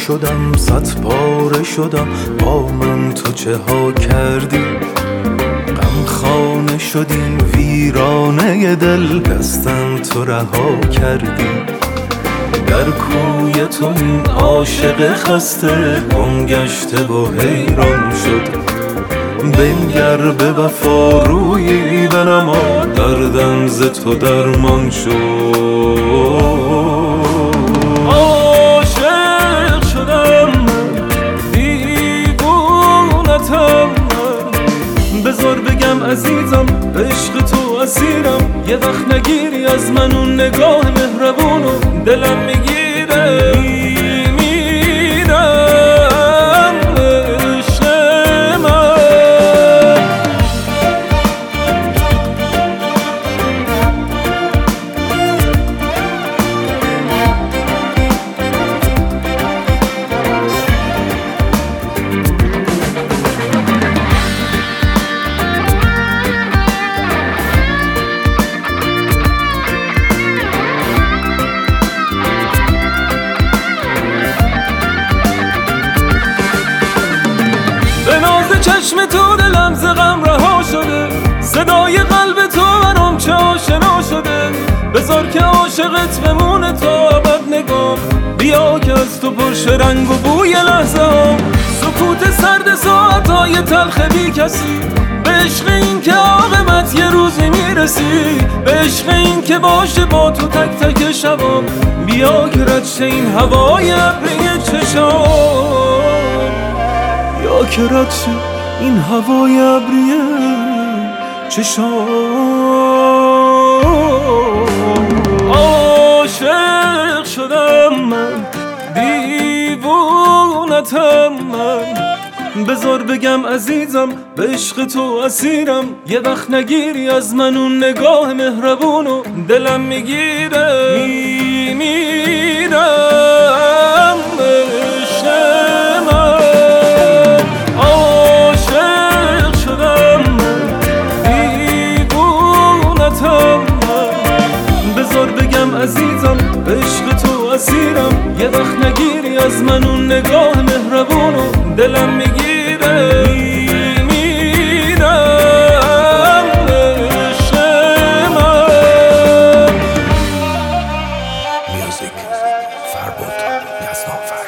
شدم، صد پاره شدم، با من تو چه ها کردی؟ غمخانه شدیم ویرانه دل، دستم تو رها کردی. در کوی تو این عاشق خسته گم گشته و حیران شد. بنگر به وفا روی بنما، دردم ز تو درمان شد. عاشق شدم من، دیوونتم من، بذار بگم عزیزم عشق تو اسیرم. یه وقت نگیری از من اون نگاه مهربونو، دلم میگیره میمیرم عشق من. چشم تو دلم ز غم رها شده، صدای قلب تو برام چه آشنا شده. بذار که عاشقت بمونه تا ابد نگاه، بیا که از تو پرشه رنگ و بوی لحظه ها. سکوت سرد ساعتهای تلخ بی کسی، به عشق این که عاقبت یه روزی میرسی. به عشق این که باشه با تو تک تک شبام، بیا که رد شه این هوای ابری چشام. یا که رد شه این هوای ابریه چشام. عاشق شدم من، دیوونتم من، بذار بگم عزیزم به عشق تو اسیرم. یه وقت نگیری از من اون نگاه مهربونو، دلم میگیره میمیرم عشق من. بذار بگم عزیزم به عشق تو اسیرم. یه وقت نگیری از من اون نگاه مهربونو، دلم میگیره میمیرم عشق من. میوزیک فربود یزدان.